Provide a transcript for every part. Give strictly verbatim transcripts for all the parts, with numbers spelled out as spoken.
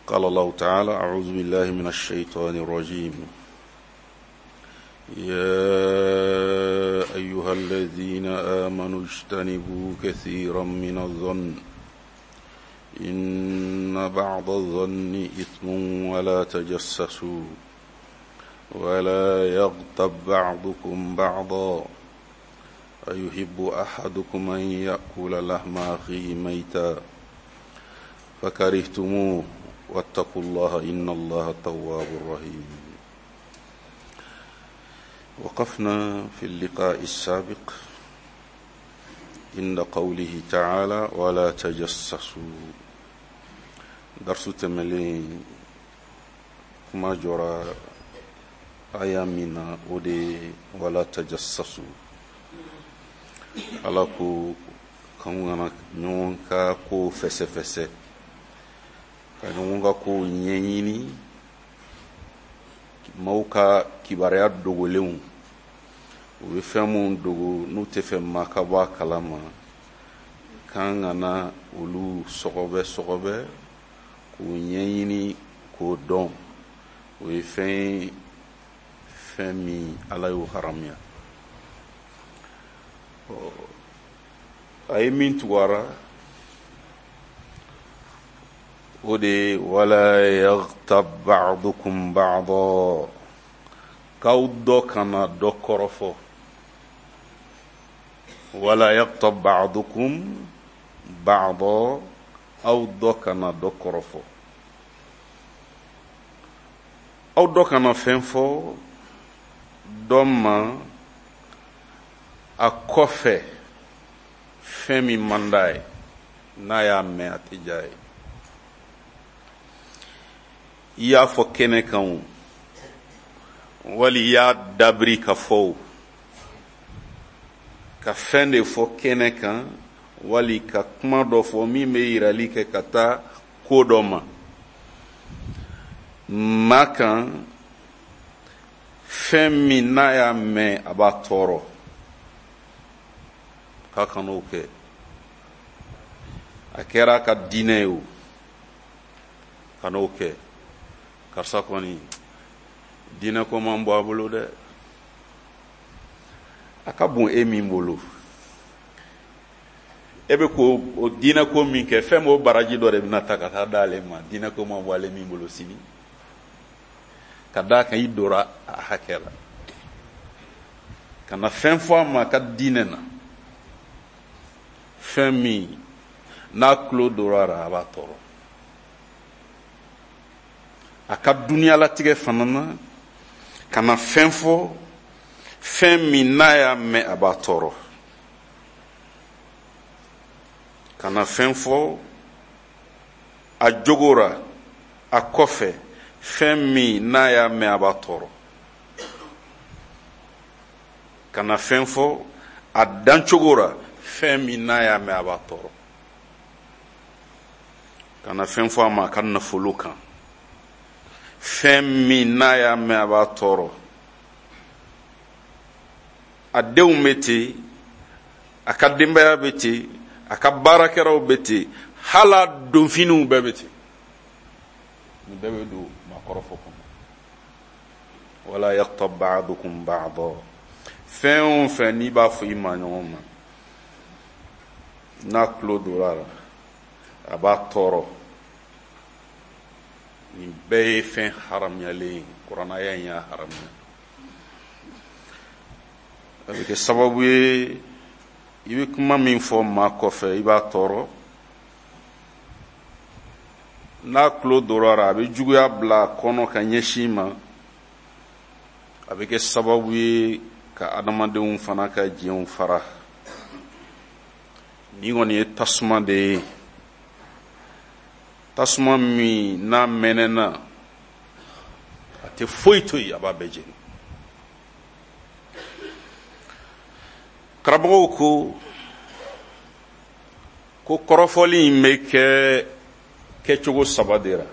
قال الله تعالى: أعوذ بالله من الشيطان الرجيم. يا أيها الذين آمنوا اجتنبوا كثيرا من الظن إن بعض الظن إثم ولا تجسسوا ولا يغتب بعضكم بعضا أيحب أحدكم أن يأكل لحم أخيه ميتا فكرهتموه واتقوا الله إن الله تواب رحيم. وقفنا في اللقاء السابق عند قوله تعالى: ولا تجسسوا. درس تملين كما جرى أيامنا ودي ولا تجسسوا ala ko kanwana ɲɔgɔn ka ko fɛsɛfɛsɛ ka ɲɔgɔn ka ko ɲɛɲini maaw ka kibaruya dogolenw u bɛ fɛn minnu dogo n'u tɛ fɛ maa ka bɔ a kalama kan ka na olu sɔgɔbɛ sɔgɔbɛ k'u ɲɛɲini k'o dɔn. o ye fɛn fɛn min ala y'o haramuya. a ye min tugara o de wala yaghtab ba'dukum ba'da, k'aw dɔ kana dɔ kɔrɔfɔ. wala yaghtab ba'dukum ba'da, aw dɔ kana dɔ kɔrɔfɔ. aw dɔ kana fɛn fɔ dɔ ma a kɔfɛ fɛn min man d'a ye, n'a y'a mɛn a tɛ diya ye. i y'a fɔ kɛnɛ kan o, wali i y'a dabiri ka fɔ o, ka fɛn de fɔ kɛnɛ kan, wali ka kuma dɔ fɔ min bɛ yirali kɛ ka taa ko dɔ ma. maa kan fɛn min n'a y'a mɛn a b'a tɔɔrɔ, k'a kan'o kɛ. a kɛra a ka diinɛ ye o, kan'o kɛ. karisa kɔni diinɛ ko man bɔ a bolo dɛ. a ka bon e min bolo, e bɛ ko o diinɛ ko min kɛ, fɛn b'o baraji dɔ de bɛna ta ka taa d'ale ma. diinɛ ko man bɔ ale min bolo sini, ka d'a kan i dora a hakɛ la. kana fɛn fɔ a ma ka diinɛ na, fɛn min n'a tulo dora a b'a tɔɔrɔ. a ka duniyalatigɛ fana na, kana fɛn fɔ fɛn min n'a y'a mɛn a b'a tɔɔrɔ. kana fɛn fɔ a jogora a kɔfɛ fɛn min n'a y'a mɛn a b'a tɔɔrɔ. kana fɛn fɔ a dancogora fɛn min n'a y'a mɛn a b'a tɔɔrɔ. kana fɛn fɔ a ma a ka nafolo kan, fɛn min n'a y'a mɛn a b'a tɔɔrɔ. a denw bɛ ten, a ka denbaya bɛ ten, a ka baarakɛlaw bɛ ten, hala donfiniw bɛɛ bɛ ten. nin bɛɛ bɛ don maakɔrɔfɔ kɔnɔ. wala yaghtab ba'dukum ba'da, fɛn o fɛn n'i b'a fɔ i ma ɲɔgɔn ma, n'a tulo dora la a b'a tɔɔrɔ. nin bɛɛ ye fɛn haramuyalen ye. kuranaya in y'a haramuya. a bɛ kɛ sababu ye i bɛ kuma min fɔ maa kɔfɛ i b'a tɔɔrɔ. n'a tulo dora la a bɛ juguya bila a kɔnɔ ka ɲɛsin ma. a bɛ kɛ sababu ye ka adamadenw fana ka diɲɛw fara. ni kɔni ye tasuma de ye, tasuma min n'a mɛnɛna a tɛ foyi to yen, a b'a bɛɛ jeni. karamɔgɔw ko ko kɔrɔfɔli in bɛ kɛ kɛcogo saba de la.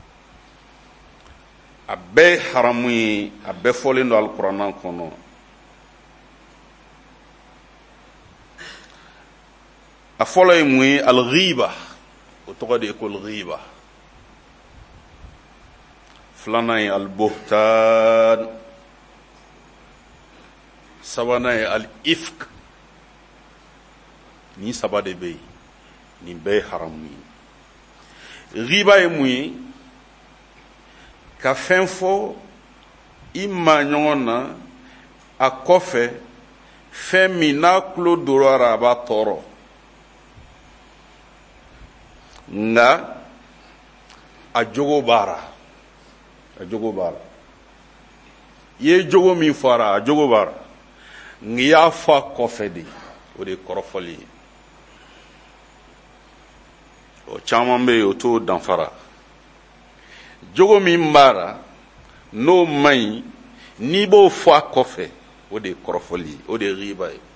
a bɛɛ ye haramu ye, a bɛɛ fɔlen don alikuranɛ kɔnɔ. a fɔlɔ ye mun ye? alghiba. o tɔgɔ de ye ko alghiba. filanan ye al-buhtan, sabanan ye al-ifk. Ni saba de bɛ yen, nin bɛɛ ye haramu ye. Riba ye mun ye? Ka fɛn fɔ i ma ɲɔgɔn na a kɔfɛ fɛn min n'a tulo dora a b'a tɔɔrɔ, nka a jogo b'a la, a jogo b'a la. I ye jogo min fɔra a jogo b'a la, nka i y'a fɔ a kɔfɛ de, o de ye kɔrɔfɔli ye. O caman bɛ yen o t'o danfara. Jogo min b'a la n'o man ɲi, n'i b'o fɔ a kɔfɛ, o de ye kɔrɔfɔli ye, o de ye riba ye.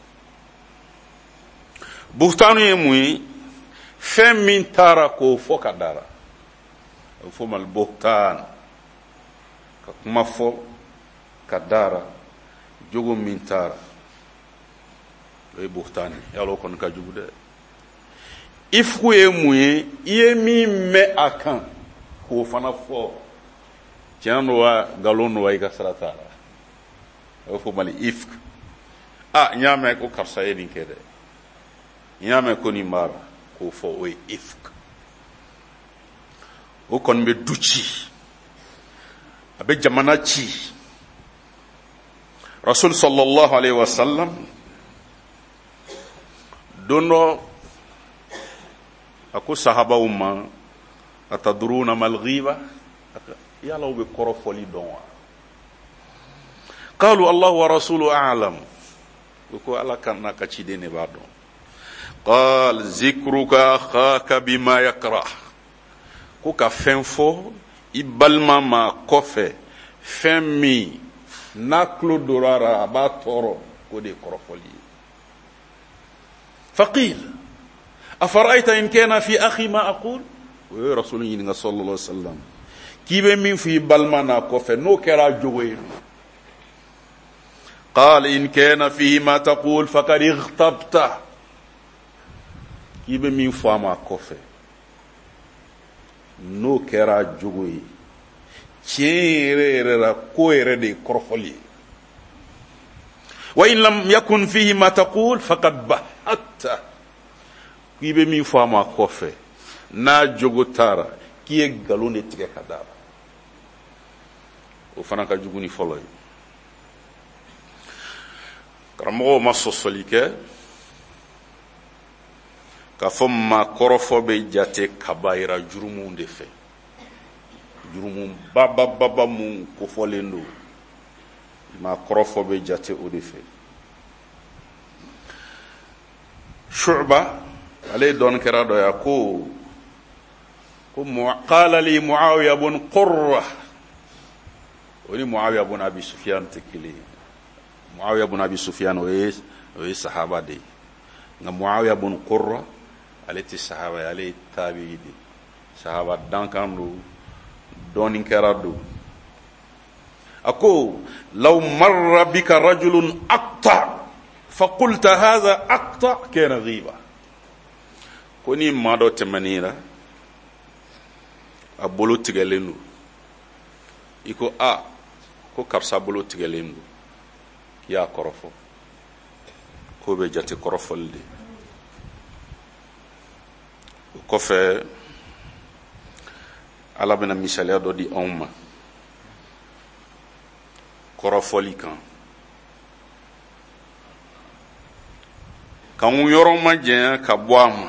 Buhtanu ye mun ye? Fɛn min taara k'o fɔ ka dara, o fɔ mal buhtan, ka kuma fɔ ka dara jogo min taara, o ye buhtani. Yalo kɔni ka jugu dɛ. Ifku ye mun ye? I ye min mɛn a kan k'o fana fɔ, tiɲɛ don wa nkalon don wa, i ka sira t'a la. O fɔ mali ifk. Ah, n y'a mɛn ko karisa ye nin kɛ dɛ, n y'a mɛn ko nin b'a la, k'o fɔ, o ye ifk. O kɔni bɛ du ci, a bɛ jamana ci. Rasul sallallahu alaihi wa sallam don dɔ a ko sahabaw ma, atadruna mal ghiba, yala u bɛ kɔrɔfɔli dɔn wa? Qalu Allahu wa rasuluhu a'lam, ko ala kan n'a ka ciden de b'a dɔn. Qal zikruka akhaka bima yakrah, ko ka fɛn fɔ i balima ma kɔfɛ fɛn min n'a tulo dora a b'a tɔɔrɔ, ko de ye kɔrɔfɔli ye. Faqil afara'ayta in kana fi akhi ma aqul, o ye rasul ɲininka sallallahu alaihi wasallam, k'i bɛ min fɔ i balima n'a kɔfɛ n'o kɛra jogo ye. Qal in kana fihi ma taqul faqad ightabta, k'i bɛ min fɔ a ma kɔfɛ n'o kɛra jogo ye, tiɲɛ yɛrɛ yɛrɛ la ko yɛrɛ de ye kɔrɔfɔli ye. Wa in lam yakun fihi ma taqul faqad bahatta, k'i bɛ min fɔ a ma kɔfɛ n'a jogo taara, k'i ye nkalon de tigɛ ka d'a la. O fana ka jugu ni fɔlɔ ye. Karamɔgɔw ma sɔsɔli kɛ k'a fɔ maa kɔrɔfɔ bɛ jate kabayira jurumu de fɛ, jurumu bababa mun kofɔlen don, maa kɔrɔfɔ bɛ jate o de fɛ. Shu'ba ale ye dɔɔni kɛra dɔ ya ko ko qala li Muawiya bun Qurra, o ni Muawiya bun Abi Sufyan tɛ kelen ye. Muawiya bun Abi Sufyan o ye o ye sahaba de ye, nka Muawiya bun Qurra ale tɛ sahaba ye, ale ye tabi'i de, sahaba dankan do, dɔɔni kɛra do. A ko law marra bika rajulun aqta faqulta hadha aqta kana ghiba, ko ni maa dɔ tɛmɛn'i la a bolo tigɛlen do, i ko a ko karisa bolo tigɛlen do, k'i y'a kɔrɔfɔ, k'o bɛ jate kɔrɔfɔli de. O kɔfɛ ala bɛna misaliya dɔ di anw ma kɔrɔfɔli kan. K'anw yɔrɔ ma janya ka bɔ a ma,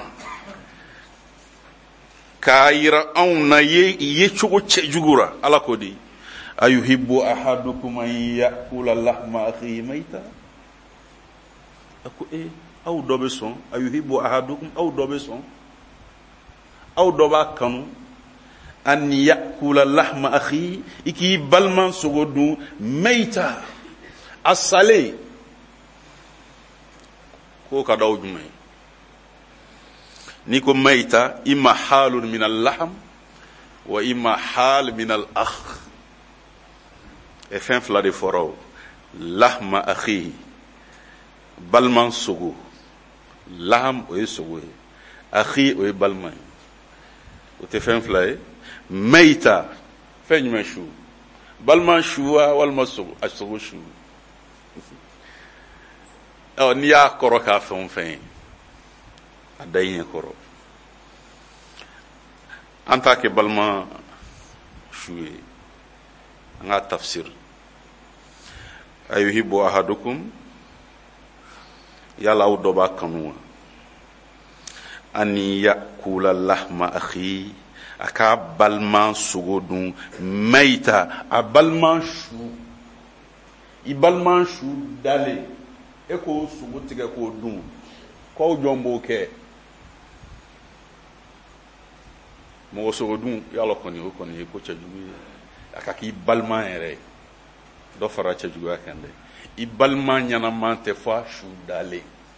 k'a yira anw na ye ye cogo cɛjugu ra. Ala ko di, ayuhibbu ahadukum an ya'kula lahma akhihi mayta, a ko e aw dɔ bɛ sɔn, ayuhibbu ahadukum, aw dɔ bɛ sɔn, aw dɔ b'a kanu an ya'kula lahma akhihi, i k'i balima sogo dun mayta, a salen, ko ka d'aw jumɛn? Ni ko mayta, imma halun min al-lahm wa imma hal min al-akh. E fɛn fila de fɔra o, lahma akhihi, balima sogo, lahm o ye sogo ye, akhi o ye balima ye, o tɛ fɛn fila ye. Mayta, fɛn jumɛn su? balma shuwa wal masu asogo shu o ni ya koro ka fon fen adayin koro anta ke balma shuwe nga tafsir ayuhibbu ahadukum yala udoba kanwa ani yakula lahma akhi aka balman sugodun maita a balman shu i balman shu dale e ko sugo tige ko dun ko jombo ke mo sugo dun yalla ko ni ko ni ko chajugu aka ki balman ere do fara chajugu akande i balman nyana mante fa shu dale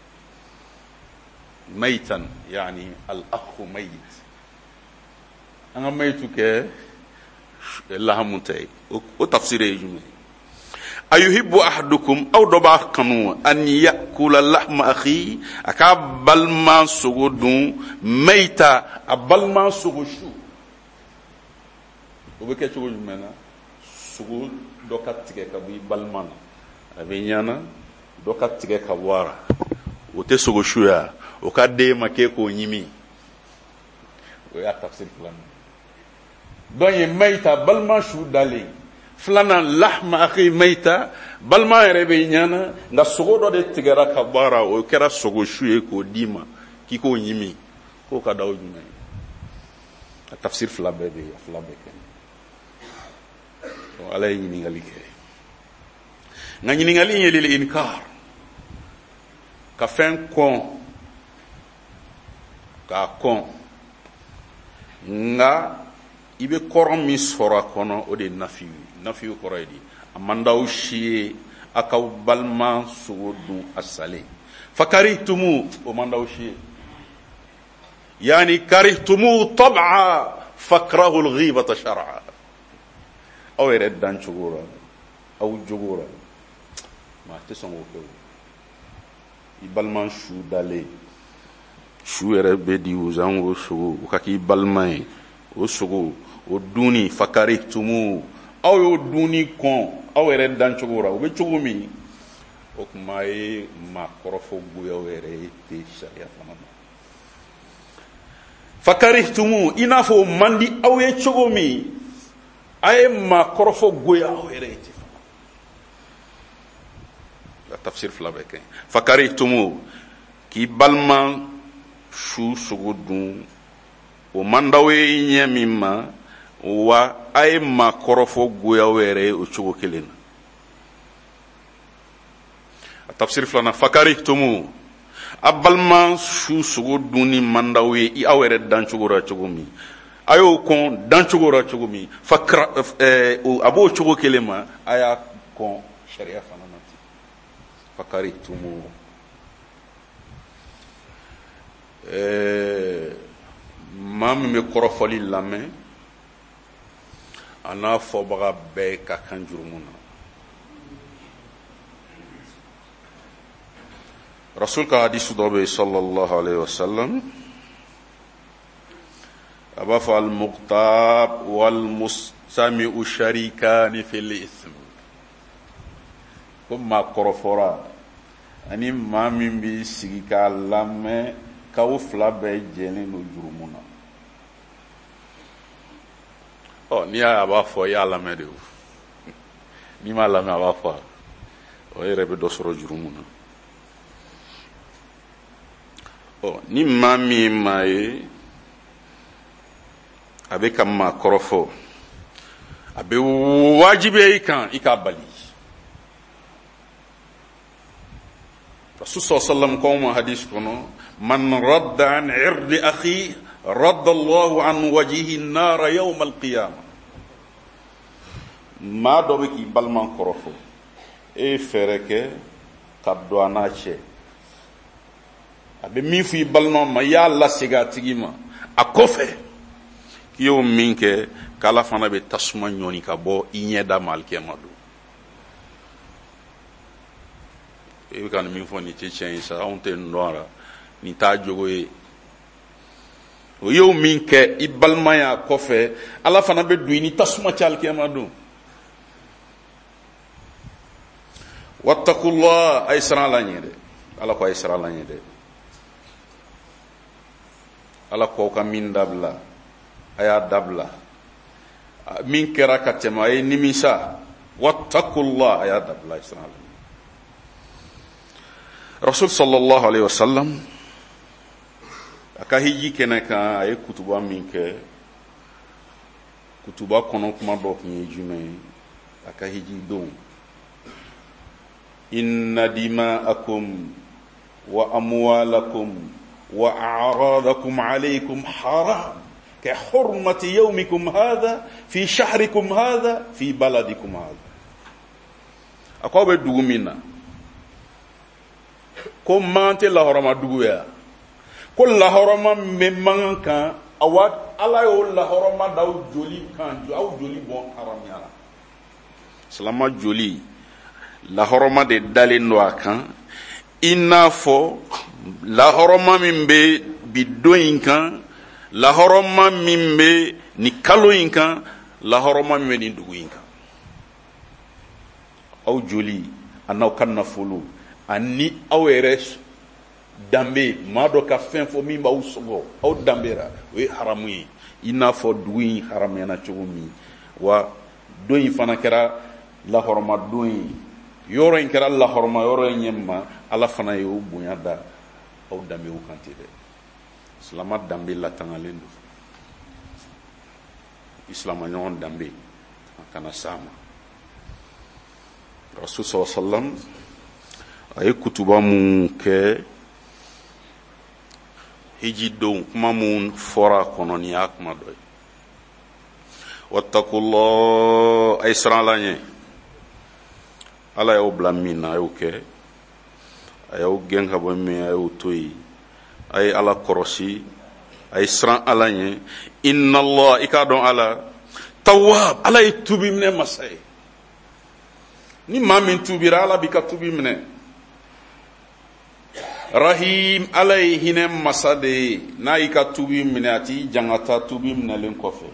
maitan yani al akhu mayit anga maytu ke lahamuntay o tafsire jume ayuhibbu ahadukum aw doba kanu an yakula lahma akhi aka balma sugudun mayta abalma sugushu o be ke chugo jumena sugu do katike ka bi balman abi nyana do katike ka wara o te sugushu ya o ka de make ko nyimi o ya tafsir plan donye mayta balma shu dale flana lahma akhi mayta balma rebe nyana nga sogo do de tigara ka bara o kera sogo shu e ko dima ki ko nyimi ko ka dawo jume tafsir flabe be flabe ken o alay ni ngali ke nga ni ngali yeli inkar ka fen kon ka kon nga ibe koron mi sora kono o de nafi nafi ko redi amandaw shi akaw balma suudu asale fakarihtumu o mandaw shi yani karihtumu tab'a fakrahu alghibata shar'a aw red dan chugura aw jugura ma tesongo ko ibalman shu dale shu ere bedi uzango shu ukaki balmai o sogo o duni fakarihtumu aw yo duni kon aw ere dan chugura o be chugumi o kuma e ma korofo goya ere te sharia famama fakarihtumu inafo mandi aw ye chugumi ay ma korofo goya aw ere te la tafsir flabeke fakarihtumu ki balman shu sugudun o mandawe nyamima wa ay ma korofo goya were o chugo kelena tafsir flana fakarihtumu abalma shu suguduni mandawe i awere dan chugora chugumi ayo kon dan chugora chugumi fakra eh, o abo chugo kelema aya kon sharia fananati fakarihtumu eh mam me korofoli lame ana fobaga be ka kanjurumuna rasul ka hadisu dobe sallallahu alaihi wasallam abafa al muqtab wal mustami'u sharikan fil ithm kuma korofora ani mamin bi sigika lame kaw fla be jeni no jurumuna oh ni aba fo ya la medu ni ma la ma aba fo o rebe do soro jurumuna oh ni mami mai abe kama korofo abe wajibe ikan ikabali rasul sallallahu alaihi wasallam ko hadis kono man radda an irdi akhi radda Allahu an wajhihi an-nar yawm al-qiyamah ma do be ki balman korofo e fereke kaddo anache abe mi fu balman ma ya la siga tigima akofe kiyo minke kala fana be tasuma nyoni ka bo inyeda malke madu e kan mi fu ni chechen sa onte ndora ni ta jogo e o yo minke ibalmaya kofe ala fana be duini tasuma chalke madu wattaqullah ay sara la nyede ala ko ay sara la nyede ala ko ka min dabla aya dabla min kera katema ay nimisa wattaqullah aya dabla ay sara la rasul sallallahu alaihi wasallam aka hiji kenaka ay kutuba min ke kutuba kono kuma do kun jume aka hiji do inna dima'akum wa amwalakum wa a'radakum alaykum haram ka hurmati yawmikum hadha fi shahrikum hadha fi baladikum hadha akobe dugumina ko mante la horama duguya ko la horama memanka awat ala yo la horama daw joli kan aw joli bon haram yala salama joli la horama de dalen no akan inafo la horama mimbe bidoyin kan la horama mimbe ni kaloyin kan la horama mimbe ni duguyin kan aw joli anaw kan nafulu ani aw eres dambe mado ka fen fo mi ba usogo aw dambera we haramu yi inafo duguyin haram yana chugumi wa doyin fana kera la horama doyin yoro in kera la horma yoro nyemma ala fana yo bunya da aw dambe wu kanti de islama dambe la tangalendo islama nyon dambe kana sama rasul sallallahu alaihi wasallam ay kutuba mun ke hiji do kuma mun fora kononi akma doy wattaqullah ay sralanye ala yo blamina yo ke ayo genga bo me ayo toyi ay ala korosi ay sran ala nye inna allah ikadon ala tawwab ala tubi mne masay ni mamin tubira ala bika tubi mne rahim ala hinem masade na ika tubi mne ati jangata tubi mne len kofe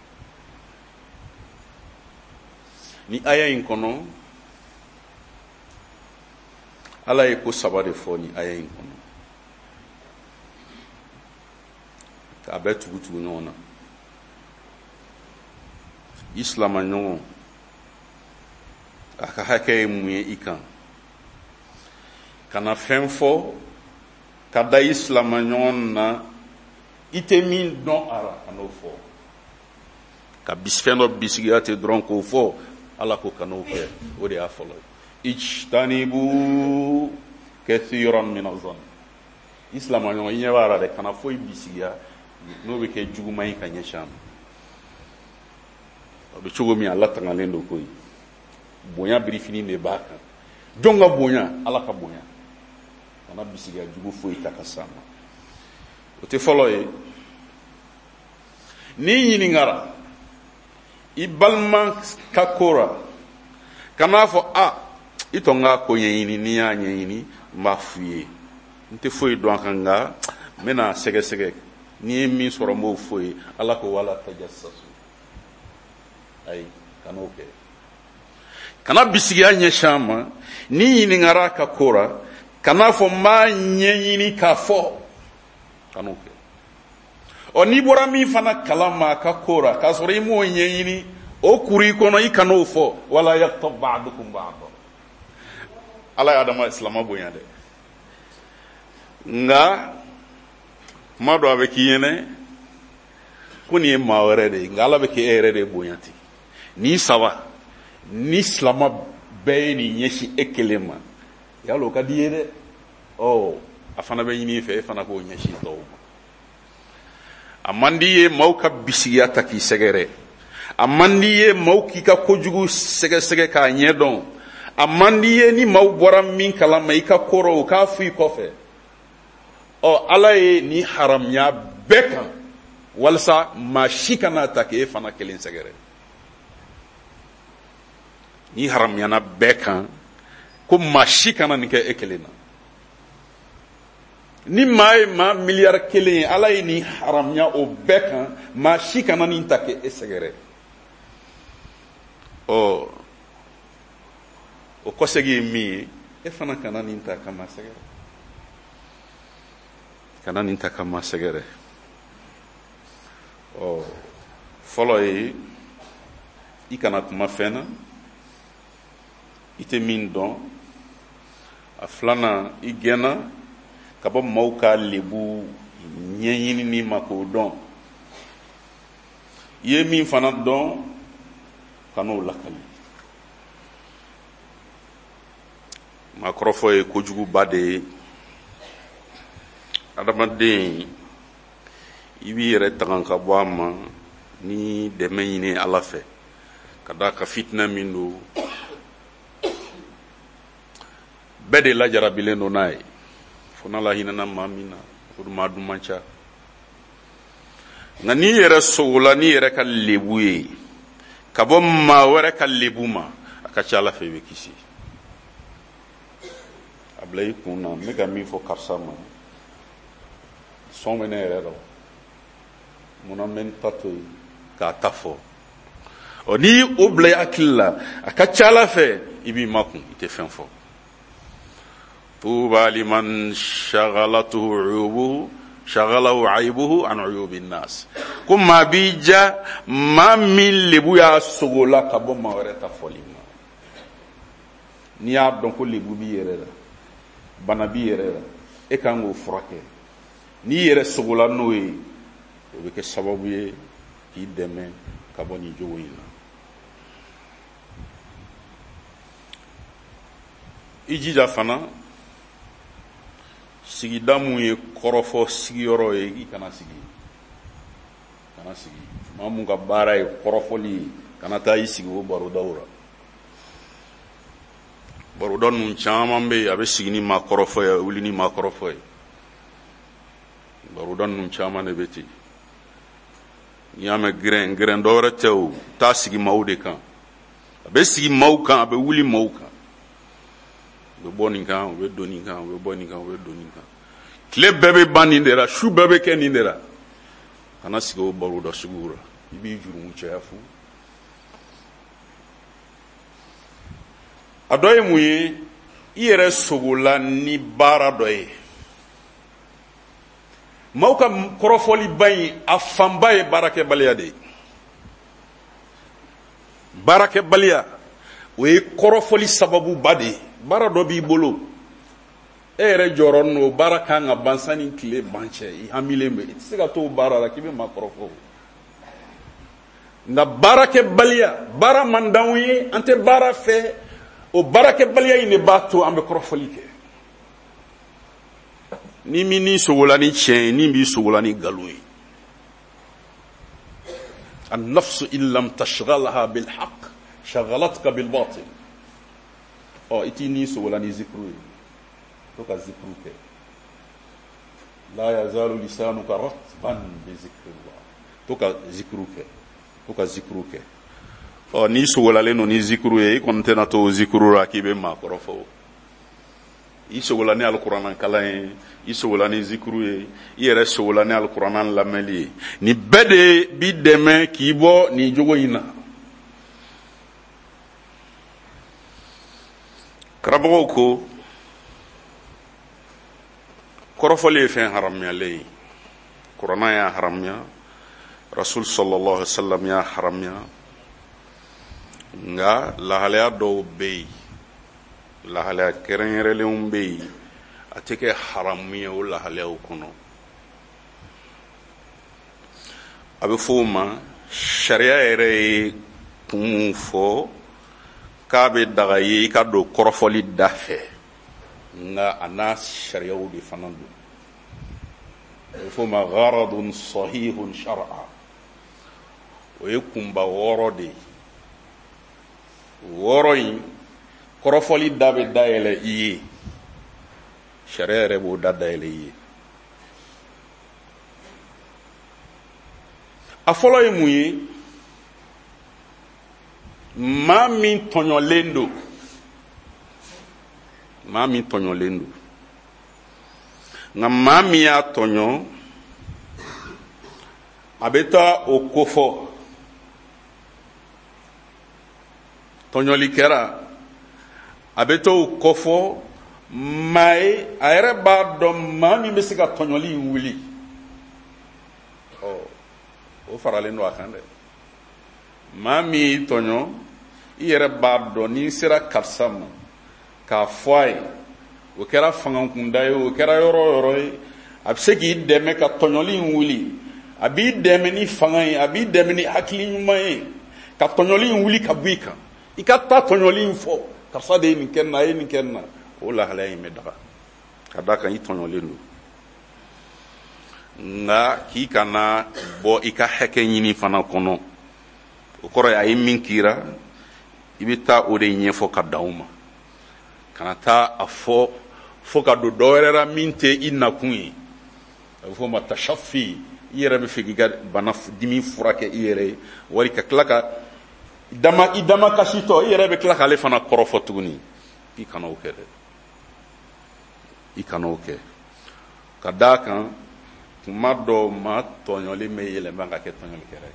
ni aya in kono ala ye ko sabade foni aya in kono ka be tugu tugu nyona islam anyo aka hake muye ikan kana fenfo kada islam anyona itemi don ara kanofo ka bisfeno bisigiate dronko fo ala ko kanoke odi afolo ijtanibu kathiran min azan islam anyo nyewara de kana fo bisigia no be ke jugumay kanyesham obe chugumi alla tangalendo koy bonya brifini ne baka jonga bonya ala ka bonya kana bisiga jugu fo itakasama ote foloye ni yini ngara ibalman kakora kana fo a itonga ko yini ni ya yini mafuye nte fo do kanga mena sege sege ni mi soro mo fo ala ko wala tajassasu ay kanoke kana bisiga nya shama ni yini ngara kakora kana fo ma nyini ka fo kanoke oni bora mi fana kalama ka kora ka sori mo nyini o kuri kono ikano fo wala yaktab ba'dukum ba'd ala adama islama bonya de nga mado avec yene kuni mawere de ngala be ke ere de bonyati ni sawa ni islama be ni nyeshi ekelema yalo ka diede oh afana be yini fe fana ko nyeshi to amandiye mauka bisiyata ki segere amandiye mauki ka kojugu sege sege ka nyedon amandiye ni mau bora min kala mai ka koro ka fu kofe o alaye ni haram nya beka walsa mashikana take fana kelen segere ni haram nya na beka ko mashikana ni ke ekelena ni mai ma milliard kelen ala ni haramnya o beka ma shikana ni take esegere o o kɔsegi ye min ye e fana kana nin ta ka masɛgɛrɛ kana nin ta ka masɛgɛrɛ ɔ fɔlɔ ye i kana kuma fɛn na i tɛ min dɔn a filanan i gɛnna ka bɔ maaw ka lebu ɲɛɲinini ma k'o dɔn i ye min fana dɔn ka n'o lakali maakɔrɔfɔ ye kojuguba de ye adamaden i b'i yɛrɛ tagan ka bɔ a ma ni dɛmɛ ɲini ala fɛ ka da ka fitina min don bɛɛ de lajarabilen don n'a ye fo n'ala hinɛna maa min na o maa dun man ca nka n'i yɛrɛ sogola n'i yɛrɛ ka lebu ye ka bɔ maa wɛrɛ ka lebu ma a ka ca ala fɛ i bɛ kisi a bila i kun na n bɛ ka min fɔ karisa ma sɔn bɛ ne yɛrɛ la munna n bɛ n ta to yen k'a ta fɔ ɔ n'i o bila i hakili la a ka ca ala fɛ i b'i makun i tɛ fɛn fɔ tuba liman shaghalatuhu uyubuhu shaghalahu aibuhu an uyubi nnas ko maa b'i ja maa min lebu y'a sogola ka bɔ maa wɛrɛ ta fɔli ma n'i y'a dɔn ko lebu b'i yɛrɛ la bana b'i yɛrɛ la e kan k'o furakɛ n'i yɛrɛ sogola n'o ye o bɛ kɛ sababu ye k'i dɛmɛ ka bɔ nin jogo in na i jija fana sigida mun ye kɔrɔfɔ sigiyɔrɔ ye i kana sigi kana sigi maa mun ka baara ye kɔrɔfɔli ye kana taa i sigi o barodaw la baroda ninnu caman bɛ yen a bɛ sigi ni maa kɔrɔfɔ ye a bɛ wuli ni maa kɔrɔfɔ ye baroda ninnu caman de bɛ ten n'i y'a mɛn gɛrɛn gɛrɛn dɔ wɛrɛ tɛ o taa sigi maaw de kan a bɛ sigi maaw kan a bɛ wuli maaw kan u bɛ bɔ nin kan u bɛ don nin kan u bɛ bɔ nin kan u bɛ don nin kan tile bɛɛ bɛ ban nin de la su bɛɛ bɛ kɛ nin de la kana sigi o baroda suguw la i b'i jurumu caya fu a dɔ ye mun ye i yɛrɛ sogola ni baara dɔ ye maaw ka kɔrɔfɔliba in a fanba ye baarakɛbaliya de ye baarakɛbaliya o ye kɔrɔfɔli sababuba de ye baara dɔ b'i bolo e yɛrɛ jɔyɔrɔ n'o baara kan ka ban sanni tile ban cɛ i hamilen bɛ i tɛ se ka to o baara la k'i bɛ maa kɔrɔfɔ nka baarakɛbaliya baara man d'anw ye an tɛ baara fɛ o baarakɛbaliya in de b'a to an bɛ kɔrɔfɔli kɛ ni min ni sogola ni tiɲɛ ye ni b'i sogola ni nkalon ye an-nafsu in lam tashghalha bil haqq shaghalatka bil batil ɔ i t'i ni sogola ni zikru ye to ka zikru kɛ la yazalu lisanuka ratban bi zikrillah to ka zikru kɛ to ka zikru kɛ ɔ n'i sogolalen don ni zikru ye i kɔni tɛna to o zikru la k'i bɛ maa kɔrɔfɔ i sogola ni alikuranna kalan ye i sogola ni zikru ye i yɛrɛ sogola ni alikuranna lamɛnli ye nin bɛɛ de bi dɛmɛ k'i bɔ nin jogo in na karamɔgɔw ko kɔrɔfɔli ye fɛn haramuyalen ye kuranna y'a haramuya rasul sallallahu alaihi wasallam y'a haramuya nga lahalaya dɔw bɛ yen lahalaya kɛrɛnkɛrɛnlenw bɛ yen a tɛ kɛ haramu ye o lahalayaw kɔnɔ a bɛ fɔ o ma sariya yɛrɛ ye kun mun fɔ k'a bɛ daga ye i ka don kɔrɔfɔli da fɛ nka a n'a sariyaw de fana don a bɛ fɔ o ma gharadun sahihun shar'a o ye kunba wɔɔrɔ de ye wɔɔrɔ in kɔrɔfɔli da bɛ dayɛlɛ i ye sariya yɛrɛ b'o da dayɛlɛ i ye a fɔlɔ ye mun ye maa min tɔɲɔlen don maa min tɔɲɔlen don nka maa min y'a tɔɲɔ a bɛ taa o kofɔ tɔɲɔli kɛra a bɛ to kɔfɔ maa ye a yɛrɛ b'a dɔn maa min bɛ se ka tɔɲɔli in wuli ɔ o faralen don a kan dɛ maa min y'i tɔɲɔ i yɛrɛ b'a dɔn n'i sera karisa ma k'a fɔ a ye o kɛra fangakunda ye o kɛra yɔrɔ o yɔrɔ ye a bɛ se k'i dɛmɛ ka tɔɲɔli in wuli a b'i dɛmɛ ni fanga ye a b'i dɛmɛ ni hakili ɲuman ye ka tɔɲɔli in wuli ka bɔ i kan i ka taa tɔɲɔli in fɔ karisa de ye nin kɛ n na a ye nin kɛ n na o lahalaya in bɛ daga ka da kan i tɔɲɔlen don nka k'i kana bɔ i ka hakɛ ɲini fana kɔnɔ o kɔrɔ ye a ye min kira i bɛ taa o de ɲɛfɔ ka dan o ma kana taa a fɔ fo ka don dɔ wɛrɛ la min tɛ i nakun ye a bɛ fɔ o ma tashafi i yɛrɛ bɛ fɛ k'i ka bana dimi furakɛ i yɛrɛ ye wali ka tila ka dama i dama kasitɔ i yɛrɛ bɛ tila k'ale fana kɔrɔfɔ tuguni i kana o kɛ dɛ i kana o kɛ ka d'a kan tuma dɔw maa tɔɲɔlen bɛ yɛlɛma ka kɛ tɔɲɔlikɛla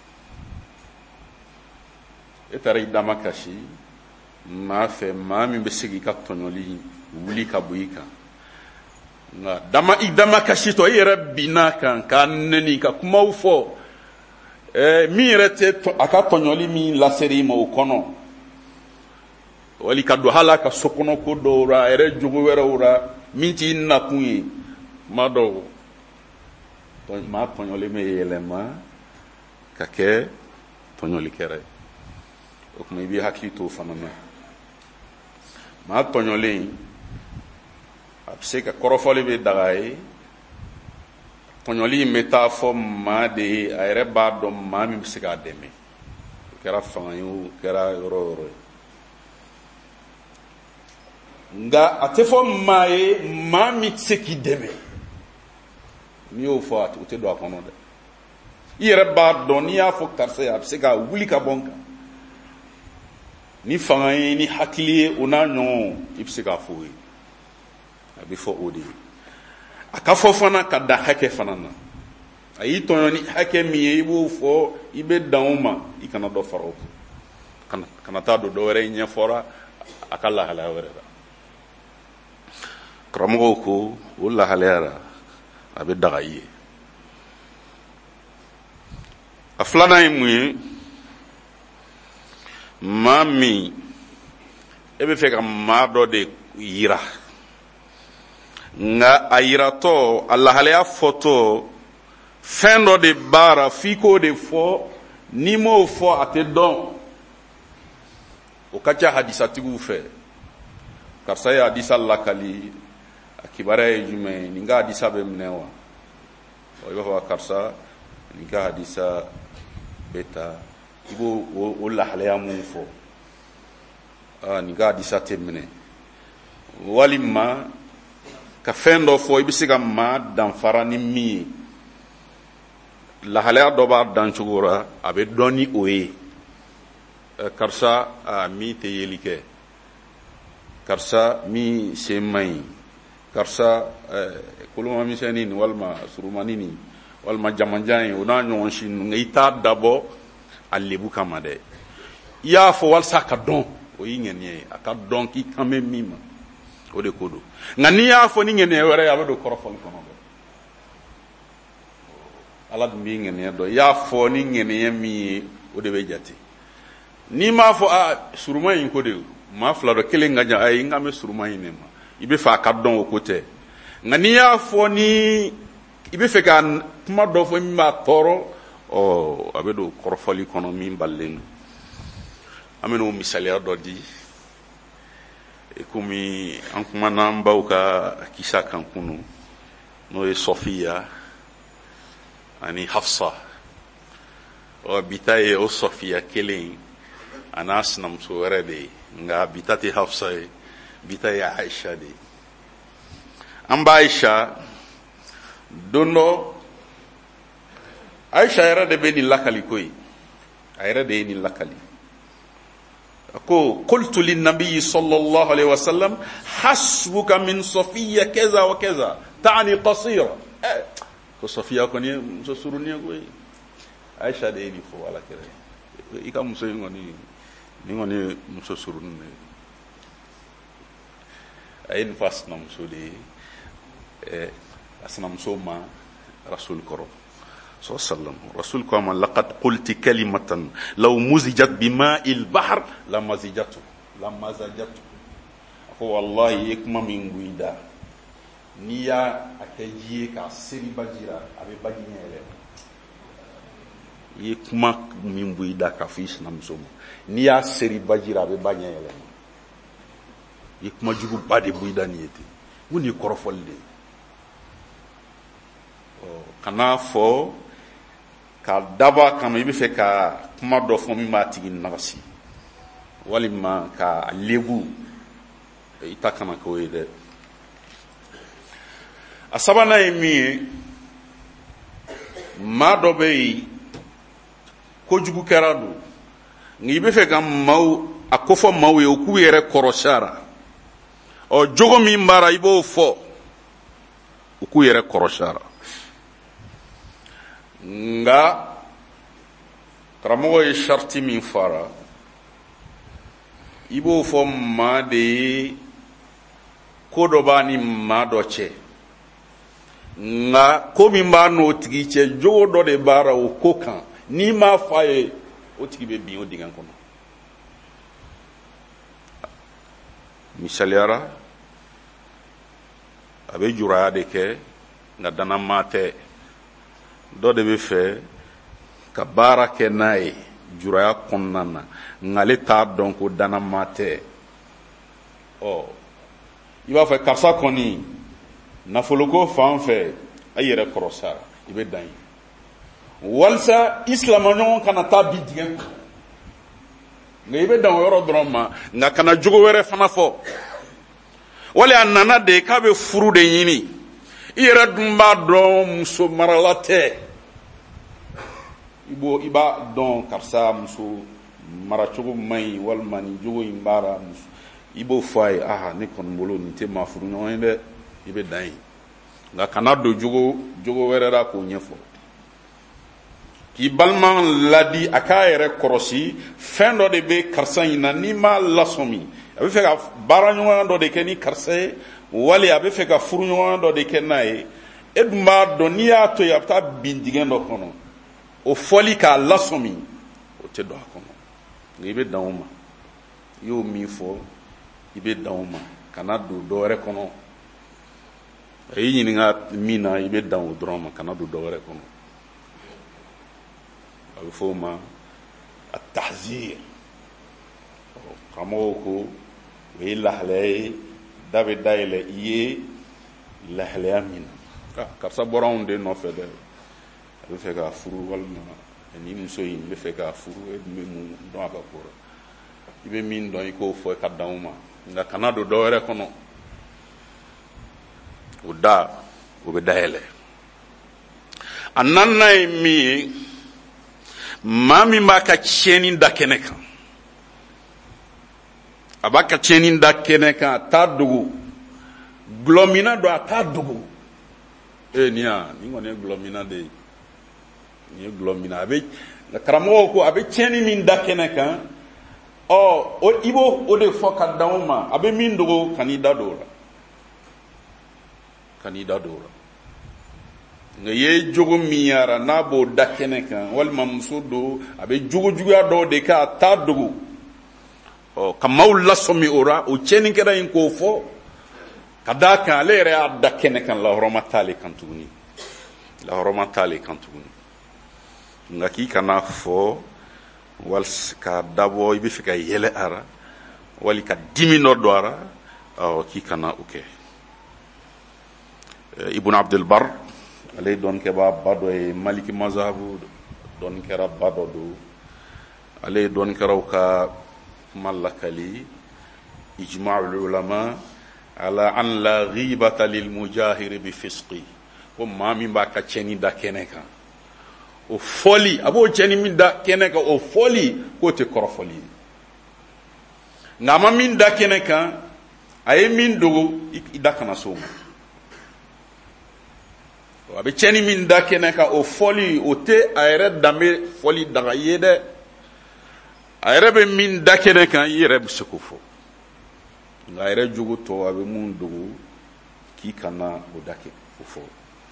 ye e taara i dama kasi maa fɛ maa min bɛ se k'i ka tɔɲɔli wuli ka bɔ i kan nka dama i dama kasitɔ i yɛrɛ binna kan k'a nɛni ka kumaw fɔ ɛɛ min yɛrɛ tɛ a ka tɔɲɔli min laseri ma o kɔnɔ wali ka don hali a ka sokɔnɔko dɔw la a yɛrɛ jogo wɛrɛw la min t'i nakun ye tuma dɔw maa tɔɲɔlen bɛ yɛlɛma ka kɛ tɔɲɔlikɛla ye o tuma i b'i hakili to o fana na maa tɔɲɔlen a bɛ se ka kɔrɔfɔli bɛ daga ye tɔɲɔli in bɛ taa fɔ maa de ye a yɛrɛ b'a dɔn maa min bɛ se k'a dɛmɛ o kɛra fanga ye o kɛra yɔrɔ o yɔrɔ ye nka a tɛ fɔ maa ye maa min tɛ se k'i dɛmɛ n'i y'o fɔ o tɛ don a kɔnɔ dɛ i yɛrɛ b'a dɔn n'i y'a fɔ karisa ye a bɛ se ka wuli ka bɔ n kan ni fanga ye ni hakili ye o n'a ɲɔgɔn i bɛ se k'a fɔ o ye a bɛ fɔ o de ye a ka fɔ fana ka da hakɛ fana na a y'i tɔɲɔ ni hakɛ min ye i b'o fɔ i bɛ dan o ma i kana dɔ fara o kan kana taa don dɔ wɛrɛ ɲɛfɔra a ka lahalaya wɛrɛ la karamɔgɔw ko o lahalaya la a bɛ daga i ye a filanan ye mun ye maa min e bɛ fɛ ka maa dɔ de yira nka a yiratɔ a lahalaya fɔtɔ fɛn dɔ de baara f'i k'o de fɔ n'i m'o fɔ a tɛ dɔn o ka ca hadisatigiw fɛ karisa ye hadisa lakali a kibaruya ye jumɛn ye nin ka hadisa bɛ minɛ wa i b'a fɔ karisa nin ka hadisa bɛ ta i b'o o lahalaya mun fɔ aa nin ka hadisa tɛ minɛ walima ka fɛn dɔ fɔ i bɛ se ka maa danfara ni min ye lahalaya dɔ b'a dan cogo la a bɛ dɔn ni o ye karisa a min tɛ yeli kɛ karisa min sen man ɲi karisa kolomamisɛnnin nin walima surumani nin walima jamanjan ye o n'a ɲɔgɔn si ninnu nka i t'a dabɔ a lebu kama dɛ i y'a fɔ walasa a ka dɔn o y'i ŋaniya ye a ka dɔn k'i kan bɛ min ma o de ko don nka n'i y'a fɔ ni ŋaniya wɛrɛ ye a bɛ don kɔrɔfɔli kɔnɔ dɛ ala dun b'i ŋaniya dɔn i y'a fɔ ni ŋaniya min ye o de bɛ jate n'i m'a fɔ a suruma in ko de maa fila dɔ kelen ka jan ayi n ka mɛ suruma in de ma i bɛ fɛ a ka dɔn o ko tɛ nka n'i y'a fɔ ni i bɛ fɛ ka kuma dɔ fɔ min b'a tɔɔrɔ ɔ a bɛ don kɔrɔfɔli kɔnɔ min balilen don an bɛ n'o misaliya dɔ di komi an kumana an baw ka kisa kan kunu n'o ye Sɔfiya ani Hafsa ɔ bi ta ye o Sɔfiya kelen a n'a sinamuso wɛrɛ de ye nka bi ta tɛ Hafsa ye bi ta ye Aisha de ye an b'a Aisha don dɔ Aisha yɛrɛ de bɛ nin lakali ko ye a yɛrɛ de ye nin lakali ko qultu linnabiyyi sallallahu alayhi wa sallam hasbuka min Sɔfiya kaza wa kaza ta'ani qasira ko Sɔfiya kɔni ye muso surunin ye koyi Aisha de ye nin fɔ ala kɛrɛ i ka muso in kɔni nin kɔni ye muso surunin de ye a ye nin fɔ a sinamuso de ye eh, a sinamuso ma rasul kɔrɔ sallam. Rasul ko a ma laqad qulti kalimatan law muzijat bima'il bahr la mazijatu la mazajatu. A ko wallahi i ye kuma min bɔ i da n'i y'a kɛ ji ye k'a seri baji la a bɛ baji ɲɛ yɛlɛma. I ye kuma min bɔ i da k'a fɔ i sinamuso ma n'i y'a seri baji la a bɛ ba ɲɛ yɛlɛma. I ye kuma juguba de bɔ i da nin ye ten. N ko nin ye kɔrɔfɔli de ye. Kana fɔ ka daba kama i bɛ fɛ ka kuma dɔ fɔ min b'a tigi nagasi walima ka lebu i ta kana k'o ye dɛ. A sabanan ye min ye maa dɔ bɛ yen kojugu kɛra don nka i bɛ fɛ ka maaw a kofɔ maaw ye u k'u yɛrɛ kɔrɔsiyara ɔ jogo min b'ara i b'o fɔ u k'u yɛrɛ kɔrɔsiyara. Nga karamɔgɔ ye sharti min fara i b'o fɔ maa de ye ko dɔ b'a ni maa dɔ cɛ nka ko min b'a n'o tigi cɛ jogo dɔ de b'ara o ko kan n'i m'a fɔ a ye o tigi bɛ bin o dingɛ kɔnɔ. Misaliyara a bɛ juraya de kɛ nka danamaa tɛ. Dɔ de bɛ fɛ ka baara kɛ n'a ye juraya kɔnɔna na nka ale t'a dɔn ko danamaa tɛ. Ɔ i b'a fɛ karisa kɔni nafoloko fan fɛ a yɛrɛ kɔrɔsara i bɛ dan ye walisa i silamɛɲɔgɔn kana taa bi dingɛ kɔnɔ nka i bɛ dan o yɔrɔ dɔrɔn ma nka kana jogo wɛrɛ fana fɔ wali a nana de k'a bɛ furu de ɲini i yɛrɛ dun b'a dɔn muso marala tɛ i b'o i b'a dɔn karisa muso maracogo man ɲi walima nin jogo in b'ara muso i b'o fɔ a ye aha ne kɔni bolo nin tɛ maa furu ɲɔgɔn ye dɛ i bɛ dan ye nka kana don jogo jogo wɛrɛ la k'o ɲɛfɔ k'i balima ladi a k'a yɛrɛ kɔrɔsi fɛn dɔ de bɛ karisa in na n'i m'a lasɔmi a bɛ fɛ ka baara ɲɔgɔnya dɔ de kɛ ni karisa ye wali a bɛ fɛ ka furu ɲɔgɔnya dɔ de kɛ n'a ye e dun b'a dɔn n'i y'a to yen a bɛ taa bin dingɛ dɔ kɔnɔ o fɔli k'a lasɔmi o tɛ don a kɔnɔ nka i bɛ dan o ma i y'o min fɔ i bɛ dan o ma kana don dɔ wɛrɛ kɔnɔ a y'i ɲininka min na i bɛ dan o dɔrɔn ma kana don dɔ wɛrɛ kɔnɔ a bɛ fɔ o ma a tahzir karamɔgɔw ko o ye lahalaya ye da bɛ dayɛlɛ i ye lahalaya min na karisa bɔra anw de nɔfɛ dɛ a bɛ fɛ k'a furu walima ni muso in bɛ fɛ k'a furu e dun bɛ mun dɔn a ka ko la i bɛ min dɔn i k'o fɔ ka dan o ma nka kana don dɔ wɛrɛ kɔnɔ o da o bɛ dayɛlɛ a naaninan ye min ye maa min b'a ka tiɲɛni da kɛnɛ kan a b'a ka tiɲɛni da kɛnɛ kan a t'a dogo gulɔmina don a t'a dogo ee nin ya nin kɔni ye gulɔmina de ye nin ye gulɔmina a bɛ karamɔgɔw ko a bɛ tiɲɛni min da kɛnɛ kan ɔ i b'o o de fɔ ka dan o ma a bɛ min dogo kan'i da don o la kan'i da don o la nka i ye jogo min yara n'a b'o da kɛnɛ kan walima muso don a bɛ jogo juguya dɔw de kɛ a t'a dogo ɔ ka maaw lasɔmi o la o tiɲɛnikɛla in k'o fɔ ka d'a kan ale yɛrɛ y'a da kɛnɛ kan lahɔrɔma t'ale kan tuguni lahɔrɔma t'ale kan tuguni nka k'i kana fɔ wali ka dabɔ i bɛ fɛ ka yɛlɛ a la wali ka dimi dɔ don a la ɔ k'i kana o kɛ Ibn Abdul Bar ale ye dɔnnikɛbaa ba dɔ ye Maliki mazahabu dɔnnikɛla ba dɔ don ale ye dɔnnikɛlaw ka kuma lakali ijma'ul ulama ala an la ghibata lil mujahir bi fisqi ko maa min b'a ka tiɲɛni da kɛnɛ kan o fɔli a b'o tiɲɛni min da kɛnɛ kan o fɔli k'o tɛ kɔrɔfɔli ye nka a ma min da kɛnɛ kan a ye min dogo i da kana so ma a bɛ tiɲɛni min da kɛnɛ kan o fɔli o tɛ a yɛrɛ danbe fɔli daga ye dɛ a yɛrɛ bɛ min da kɛnɛ kan i yɛrɛ bɛ se k'o fɔ nka yɛrɛ jogo tɔ a bɛ mun dogo k'i kana o dake o fɔ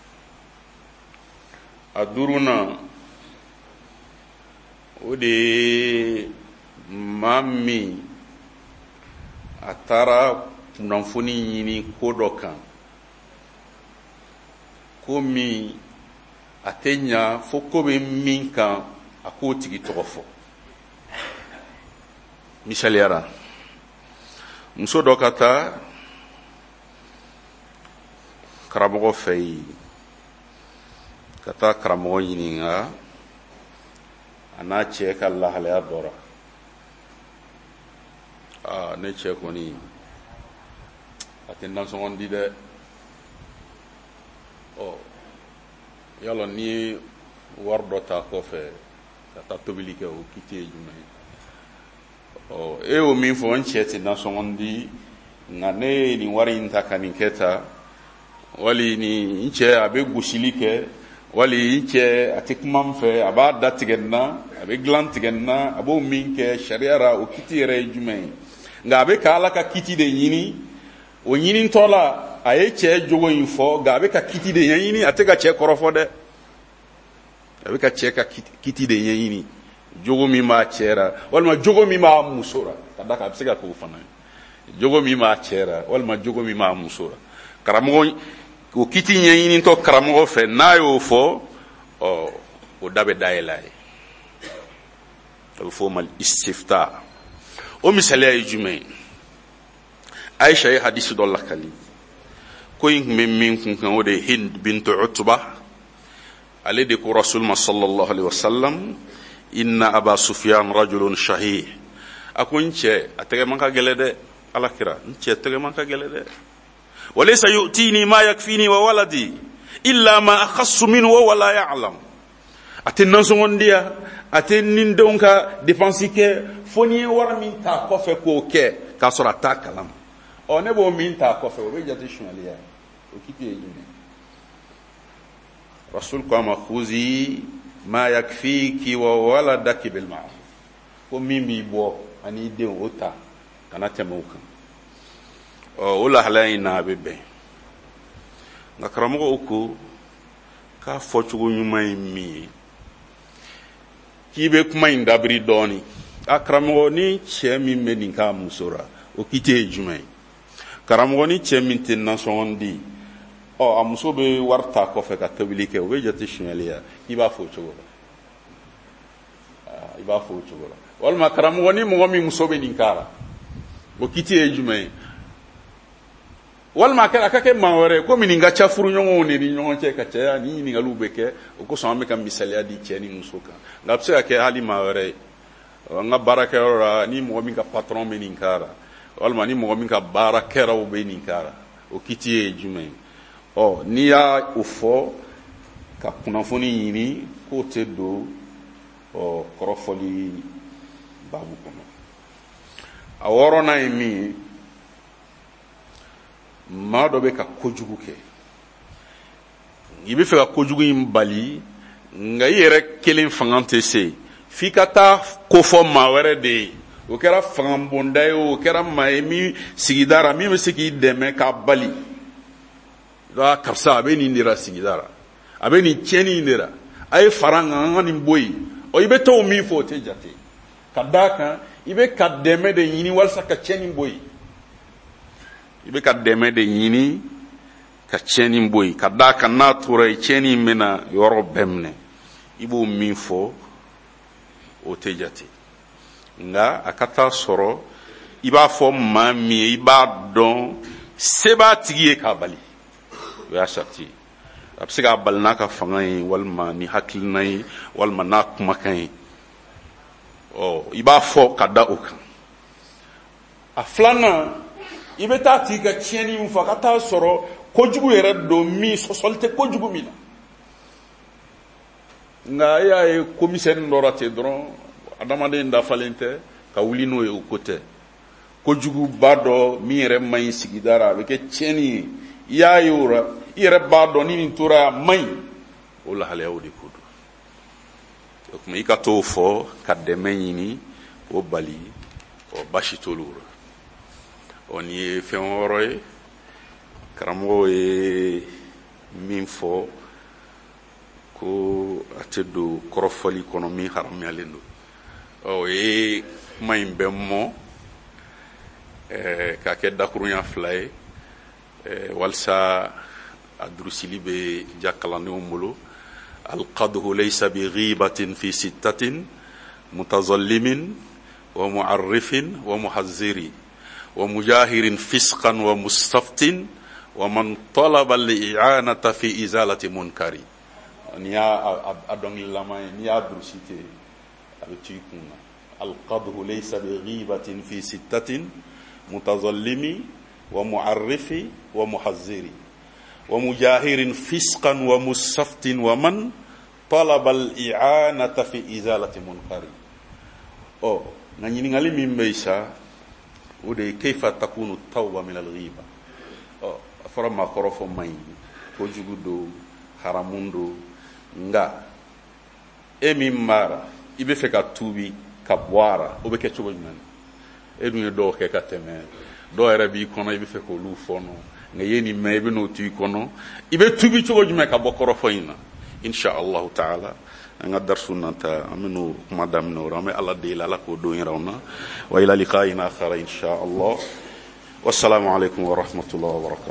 a duurunan o de ye maa min a taara kunnafoni ɲini ko dɔ kan ko min a tɛ ɲa fo ko bɛ min kan a k'o tigi tɔgɔ fɔ misaliyara muso dɔ ka taa karamɔgɔ fɛ yen ka taa karamɔgɔ ɲininka a n'a cɛ ka lahalaya dɔ la aa ne cɛ kɔni a tɛ nasɔngɔ di dɛ ɔ yala n'i ye wari dɔ ta kɔfɛ ka taa tobili kɛ o kiti ye jumɛn ye ɔ e y'o min fɔ n cɛ tɛ nasɔngɔ di nka ne ye nin wari in ta ka nin kɛ ta wali ni n cɛ a bɛ gosili kɛ wali n cɛ a tɛ kuma n fɛ a b'a da tigɛ n na a bɛ dilan tigɛ n na a b'o min kɛ sariya ra o kiti yɛrɛ ye jumɛn ye nka a bɛ ka ala ka kiti de ɲini o ɲinitɔ la a ye cɛ jogo in fɔ nka a bɛ ka kiti de ɲɛɲini a tɛ ka cɛ kɔrɔfɔ dɛ a bɛ ka cɛ ka kiti de ɲɛɲini jogo min b'a cɛ ra walima jogo min b'a muso ra ka da kan a bɛ se ka k'o fana ye jogo min b'a cɛ ra walima jogo min b'a muso ra karamɔgɔ o kiti ɲɛɲinitɔ karamɔgɔ fɛ n'a y'o fɔ ɔ o da bɛ dayɛlɛ a ye a bɛ fɔ o ma istifta o misaliya ye jumɛn ye Aisha ye hadisi dɔ lakali ko in tun bɛ min kun kan o de ye Hind bintu Utba ale de ko Rasulullah sallallahu alaihi wasallam inna Aba Sufyan rajulun shahih a ko n cɛ a tɛgɛ man ka gɛlɛ dɛ alakira n cɛ tɛgɛ man ka gɛlɛ dɛ walaysa yu'tini ma yakfini wa waladi illa ma akhassu minhu wa wala ya'lam a tɛ nasɔngɔ di yan a tɛ nin denw ka dépense kɛ fo ni ye wari min ta kɔfɛ k'o kɛ k'a sɔrɔ a t'a kalama ɔ ne b'o min ta kɔfɛ o bɛ jate suɲɛliya o kiti ye jumɛn rasul ko a ma khuzi ma yakfiki wa waladaki bil ma'ruf ko min b'i bɔ ani denw o ta kana tɛmɛ o kan ɔ o lahalaya in na a bɛ bɛn nka karamɔgɔw ko k'a fɔcogo ɲuman ye min ye k'i bɛ kuma in dabiri dɔɔnin a karamɔgɔ ni cɛ min bɛ nin k'a muso ra o kiti ye jumɛn ye karamɔgɔ ni cɛ min tɛ nasɔngɔ di ɔ a muso bɛ wari ta kɔfɛ ka tobili kɛ o bɛ jate suɲɛliya i b'a fɔ o cogo la i b'a fɔ o cogo la walima karamɔgɔ ni mɔgɔ min muso bɛ nin k'a la o kiti ye jumɛn ye walima a ka kɛ maa wɛrɛ ye komi nin ka ca furuɲɔgɔnw de ni ɲɔgɔn cɛ ka caya ni ɲininkaliw bɛ kɛ o kosɔn an bɛ ka misaliya di cɛ ni muso kan nka a bɛ se ka kɛ hali maa wɛrɛ ye an ka baarakɛyɔrɔ la ni mɔgɔ min ka patron bɛ nin k'a la walima ni mɔgɔ min ka baarakɛlaw bɛ nin k'a la o kiti ye jumɛn ye ɔ n'i y'a o fɔ ka kunnafoni ɲini k'o tɛ don ɔ kɔrɔfɔli baabu kɔnɔ a wɔɔrɔnan ye min ye maa dɔ bɛ ka kojugu kɛ i bɛ fɛ ka kojugu in bali nka i yɛrɛ kelen fanga tɛ se f'i ka taa ko fɔ maa wɛrɛ de ye o kɛra fanga bonda ye o kɛra maa ye min sigida ra min bɛ se k'i dɛmɛ k'a bali karisa a bɛ nin de la sigida ra a bɛ nin tiɲɛni in de la a ye fara n kan an ka nin bɔ yen ɔ i bɛ taa o min fɔ o tɛ jate ka d'a kan i bɛ ka dɛmɛ de ɲini walasa ka tiɲɛni bɔ yen i bɛ ka dɛmɛ de ɲini ka tiɲɛni bɔ yen ka d'a kan n'a tora yen tiɲɛni in bɛna yɔrɔ bɛɛ minɛ i b'o min fɔ o tɛ jate nka a ka taa sɔrɔ i b'a fɔ maa min ye i b'a dɔn se b'a tigi ye k'a bali o y'a sariti ye a bɛ se k'a bali n'a ka fanga ye walima ni hakilina ye walima n'a kumakan ye ɔ i b'a fɔ ka da o kan a filanan i bɛ taa tigi ka tiɲɛni min fɔ ka taa sɔrɔ kojugu yɛrɛ don min sɔsɔli tɛ kojugu min na nka e y'a ye komisɛni dɔ la ten dɔrɔn adamaden dafalen tɛ ka wuli n'o ye o ko tɛ kojuguba dɔ min yɛrɛ man ɲi sigida ra a bɛ kɛ tiɲɛni ye i y'a ye o la i yɛrɛ b'a dɔn ni nin tora a man ɲi o lahalayaw de ko don o tuma i ka t'o fɔ ka dɛmɛ ɲini k'o bali ɔ basi t'olu la on ye fɛn wɔɔrɔ ye karamɔgɔ ye min fɔ ko a tɛ don kɔrɔfɔli kɔnɔ min haramuyalen don o ye kuma in bɛɛ mɔ k'a kɛ dakurunya fila ye walasa a durusili bɛ ja kalandenw bolo alqadhu laysa bi ghibatin fi sittatin mutazallimin wa mu'arrifin wa muhazziri wa mujahirin fisqan wa mustaftin wa man talaba al-i'anata fi izalati munkari. Ni y'a a dɔnkililama ye n'i y'a durusi ten a bɛ to i kun na alqadhu laysa bi ghibatin fi sittatin mutazallimi wa mu'arrifi wa muhazziri wa mujahirin fisqan wa mustaftin wa man talaba al-i'anata fi izalati munkari. Oh, na ɲininkali min bɛ sa o de ye kayfa takunu tawba min al-ghiba. Oh, a fɔra maakɔrɔ fɔ man ɲi kojugu don haramun don nga e min mara i bɛ fɛ ka tuubi ka bɔ a la o bɛ kɛ cogo jumɛn e dun ye dɔw kɛ ka tɛmɛ dɔw yɛrɛ b'i kɔnɔ i bɛ fɛ k'olu fɔnɔ nka ye nin mɛn i bɛ n'o to i kɔnɔ i bɛ tuubi cogo jumɛn ka bɔ kɔrɔfɔ in na insha allahu ta'ala an ka darsu nata an bɛn'o kuma daminɛ o la an bɛ ala deli ala k'o don yɛrɛ na wa ila liqa'ina akhara insha allah wassalamu alaikum wa rahmatullahi wa barakatuh.